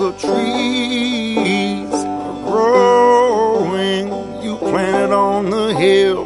the trees are growing. You planted on the hill